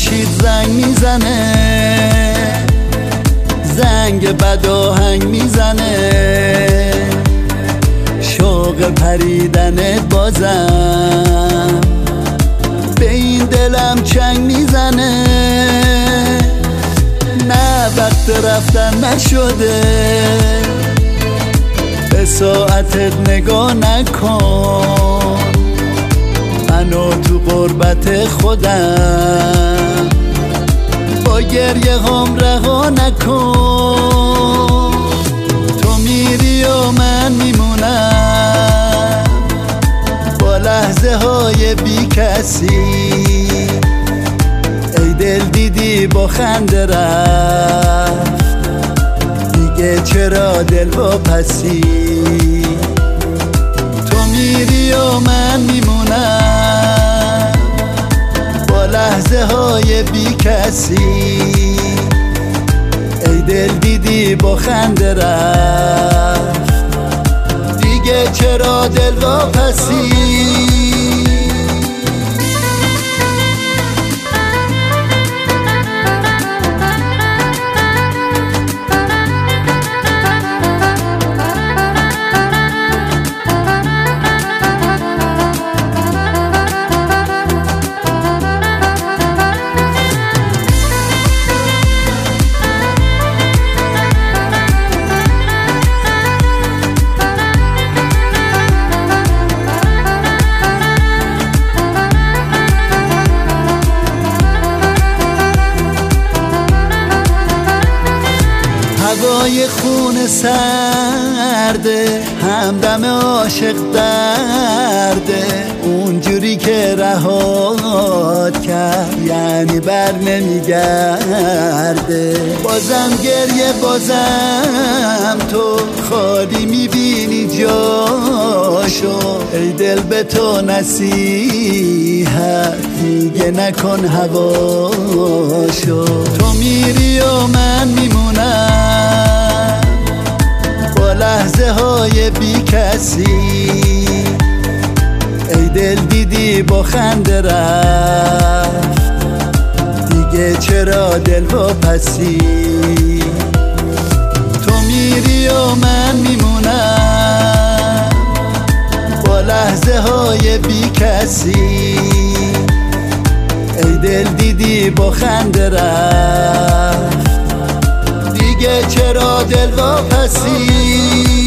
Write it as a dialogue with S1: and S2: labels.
S1: خورشید زنگ میزنه، زنگ بد آهنگ میزنه، شوق پریدنت بازم به این دلم چنگ میزنه. نه وقت رفتن نشده، به ساعتت نگاه نکن، منو تو غربت خودم با گریه هم رها نکن. تو میری و من میمونم با لحظه های بی کسی، ای دل دیدی با خنده رفت، دیگه چرا دل واپسی؟ تو میری و من میمونم با لحظه های بی کسی، ای دل دیدی با خنده رفت، دیگه چرا دل واپسی؟ هوای خون سرده، همدم عاشق درده، اونجوری که رهات کرد یعنی بر نمیگرده. بازم گریه، بازم تو خالی میبینی جاشو، ای دل به تو نصیحت دیگه نکن هواشو. تو میری و من میمونم با لحظه های بی کسی، ای دل دیدی با خنده رفت، دیگه چرا دل واپسی؟ تو میری و من میمونم با لحظه های بی کسی، ای دل دیدی با خنده رفت، دیگه چرا دل واپسی؟